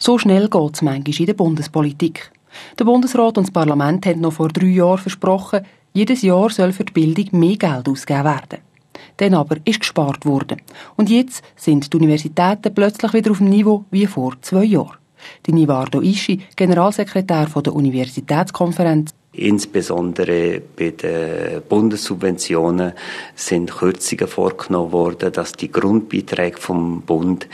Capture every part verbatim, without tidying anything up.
So schnell geht es manchmal in der Bundespolitik. Der Bundesrat und das Parlament haben noch vor drei Jahren versprochen, jedes Jahr soll für die Bildung mehr Geld ausgegeben werden. Dann aber ist gespart worden. Und jetzt sind die Universitäten plötzlich wieder auf dem Niveau wie vor zwei Jahren. Die Nivardo Ischi, Generalsekretär der Universitätskonferenz. Insbesondere bei den Bundessubventionen sind Kürzungen vorgenommen worden, dass die Grundbeiträge vom Bund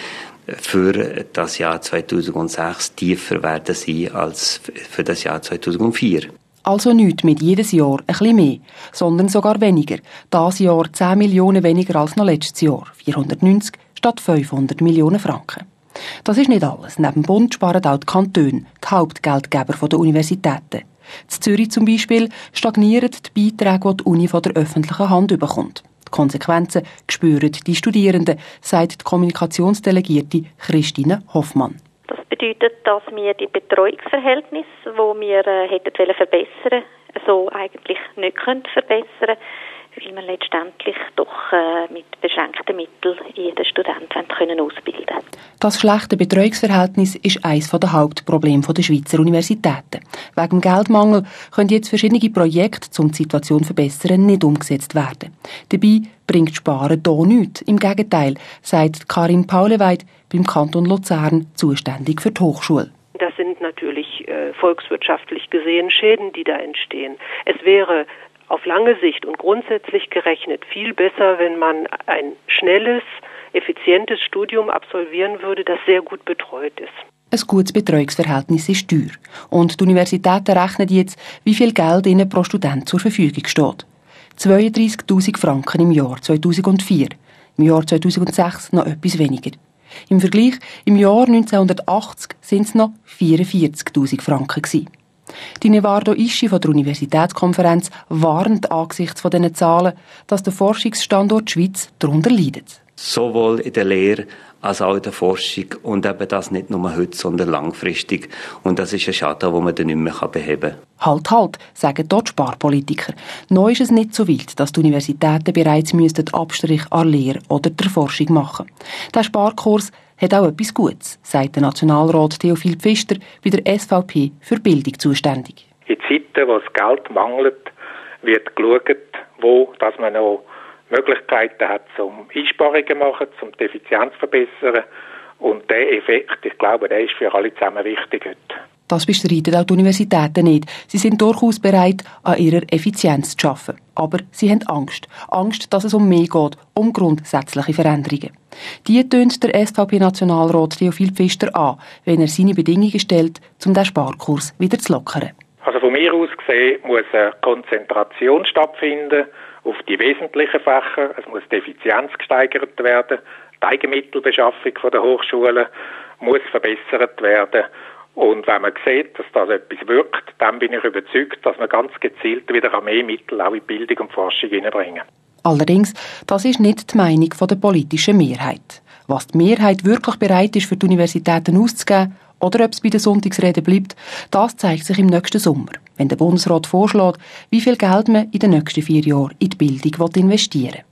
für das Jahr zweitausendsechs tiefer werden sein als für das Jahr zweitausendvier. Also nicht mit jedes Jahr ein bisschen mehr, sondern sogar weniger. Das Jahr zehn Millionen weniger als noch letztes Jahr, vierhundertneunzig statt fünfhundert Millionen Franken. Das ist nicht alles. Neben dem Bund sparen auch die Kantone, die Hauptgeldgeber der Universitäten. In Zürich zum Beispiel stagnieren die Beiträge, die die Uni von der öffentlichen Hand bekommt. Die Konsequenzen spüren die Studierenden, sagt die Kommunikationsdelegierte Christine Hoffmann. Das bedeutet, dass wir die Betreuungsverhältnisse, die wir äh, hätten verbessern wollen, so eigentlich nicht können verbessern, weil wir letztendlich doch äh, mit beschränkten Mitteln jeden Studenten können ausbilden können. Das schlechte Betreuungsverhältnis ist eines der Hauptprobleme der Schweizer Universitäten. Wegen dem Geldmangel können jetzt verschiedene Projekte, um die Situation zu verbessern, nicht umgesetzt werden. Dabei bringt Sparen hier nichts. Im Gegenteil, sagt Karin Pauleweit, beim Kanton Luzern zuständig für die Hochschule. Das sind natürlich äh, volkswirtschaftlich gesehen Schäden, die da entstehen. Es wäre auf lange Sicht und grundsätzlich gerechnet viel besser, wenn man ein schnelles, effizientes Studium absolvieren würde, das sehr gut betreut ist. Ein gutes Betreuungsverhältnis ist teuer. Und die Universitäten rechnen jetzt, wie viel Geld ihnen pro Student zur Verfügung steht. zweiunddreissigtausend Franken im Jahr zweitausendvier, im Jahr zweitausendsechs noch etwas weniger. Im Vergleich, im Jahr neunzehnhundertachtzig sind es noch vierundvierzigtausend Franken gewesen. Die Nivardo Ischi von der Universitätskonferenz warnt angesichts dieser Zahlen, dass der Forschungsstandort Schweiz darunter leidet. Sowohl in der Lehre als auch in der Forschung und eben das nicht nur heute, sondern langfristig. Und das ist ein Schaden, den man dann nicht mehr beheben kann. Halt, halt, sagen dort Sparpolitiker. Neu ist es nicht so wild, dass die Universitäten bereits müssten Abstrich an Lehre oder der Forschung machen. Der Sparkurs hat auch etwas Gutes, sagt der Nationalrat Theophil Pfister bei der S V P für Bildung zuständig. In Zeiten, wo es Geld mangelt, wird geschaut, wo dass man noch Möglichkeiten hat, zum Einsparungen zu machen, zum die Effizienz zu verbessern. Und der Effekt, ich glaube, der ist für alle zusammen wichtig heute. Das bestreiten auch die Universitäten nicht. Sie sind durchaus bereit, an ihrer Effizienz zu arbeiten. Aber sie haben Angst. Angst, dass es um mehr geht, um grundsätzliche Veränderungen. Die tönt der S V P-Nationalrat Theophil Pfister an, wenn er seine Bedingungen stellt, um den Sparkurs wieder zu lockern. Also von mir aus gesehen muss eine Konzentration stattfinden auf die wesentlichen Fächer. Es muss die Effizienz gesteigert werden. Die Eigenmittelbeschaffung der Hochschulen muss verbessert werden. Und wenn man sieht, dass das etwas wirkt, dann bin ich überzeugt, dass man ganz gezielt wieder mehr Mittel auch in Bildung und Forschung hineinbringen. Allerdings, das ist nicht die Meinung der politischen Mehrheit. Was die Mehrheit wirklich bereit ist, für die Universitäten auszugeben, oder ob es bei den Sonntagsreden bleibt, das zeigt sich im nächsten Sommer, wenn der Bundesrat vorschlägt, wie viel Geld man in den nächsten vier Jahren in die Bildung investieren will.